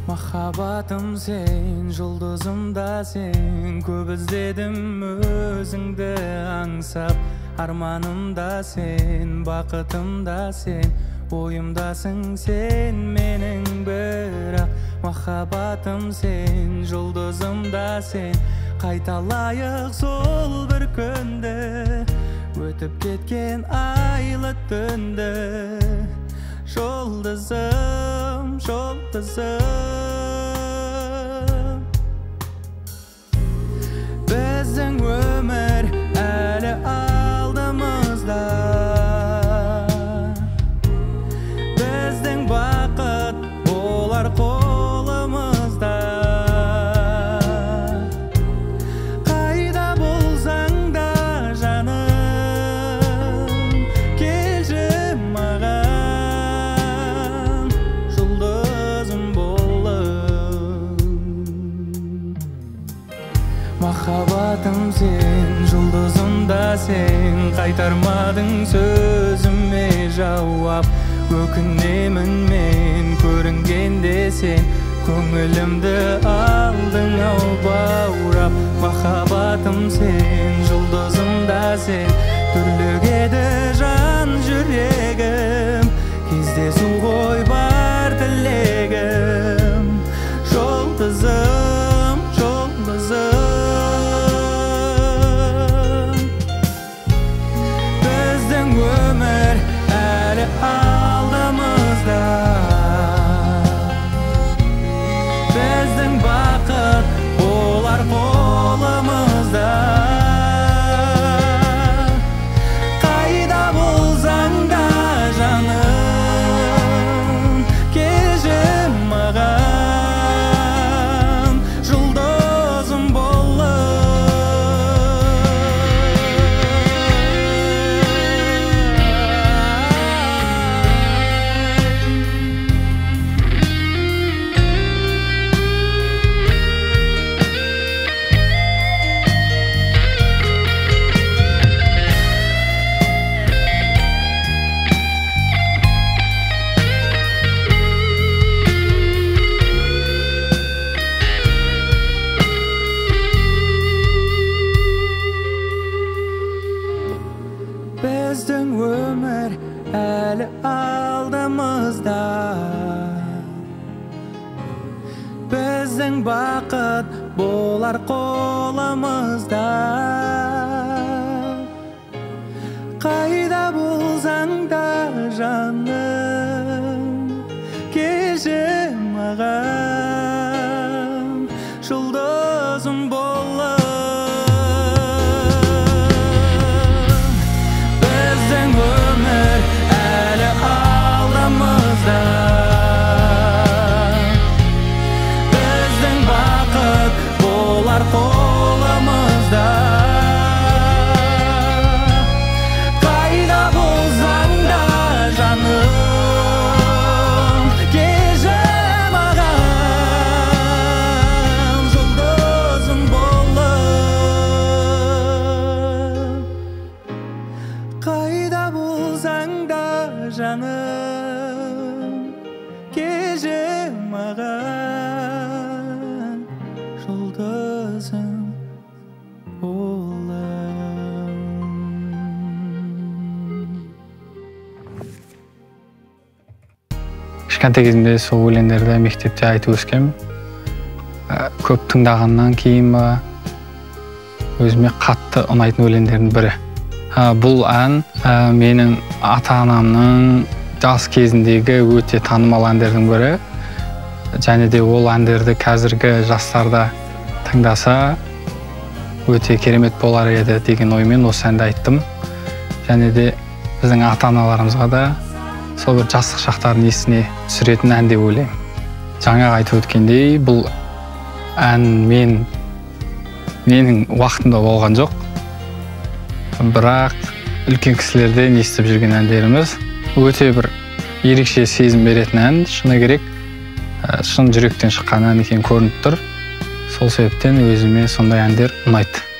Махаббатым сен, жұлдызым да сен, көп іздедім өзіңді аңсап. Арманым да сен, бақытым да сен, ойымдасың сен менің бірақ. Махаббатым сен, жұлдызым да сен, қайталайық сол бір күнді, өтіп кеткен айлы түнді. Жұлдызым, жұлдызым, біздің өмір әлі алдымызда, біздің бақыт болар қолымызда. Қайда болсаң да жаным, келші маған, жұлдызым болып. Махаббатым сен, жұлдызым да сен, қайтармадың сөзіме жауап. Өкінемін мен көрінгенде сен, көңілімді алдың ау баурап. Махаббатым сен, жұлдызым да сен, түрлігеді жан жүрегім, кездесу ғой бар тілегім. Жұлдызым, жұлдызым, біздің өмір әлі алдымызда, біздің бақыт болар қолымызда. Қайда болсаң да жаным, келші маған, жұлдызым болып. Біздің өмір әлі алдымызда, біздің бақыт болар қолымызда. Қайда болсаң да жаным, келші маған, жұлдызым болып. Біздің өмір әлі алдымызда, біздің бақыт болар қолымызда. Қайда болсаң да жаным, келші маған, жұлдызым болып. Қайда болсаң да жаным, келші маған, жұлдызым болып. Кішкентай кезімде сол өлеңдерді мектепте айтып өскем. Көп тыңдағаннан кейін ба, өзіме қатты ұнайтын өлеңдердің бірі. Бұл ән менің ата-анамның жас кезіндегі өте танымал әндердің бірі. Және де ол әндерді қазіргі жастарда тыңдаса өте керемет болар еді деген оймен осы әнді айттым. Және де біздің ата-аналарымызға да сол бір жастық шақтарын есіне түсіретін ән деп ойлаймын. Жаңа айтып өткендей, бұл ән менің уақытымда болған жоқ. Бірақ үлкен кісілерден естіп жүрген әндеріміз өте бір ерекше сезім беретін ән, шыны керек, шын жүректен шыққан ән екені көрініп тұр. Сол себептен өзіме сондай әндер ұнайды.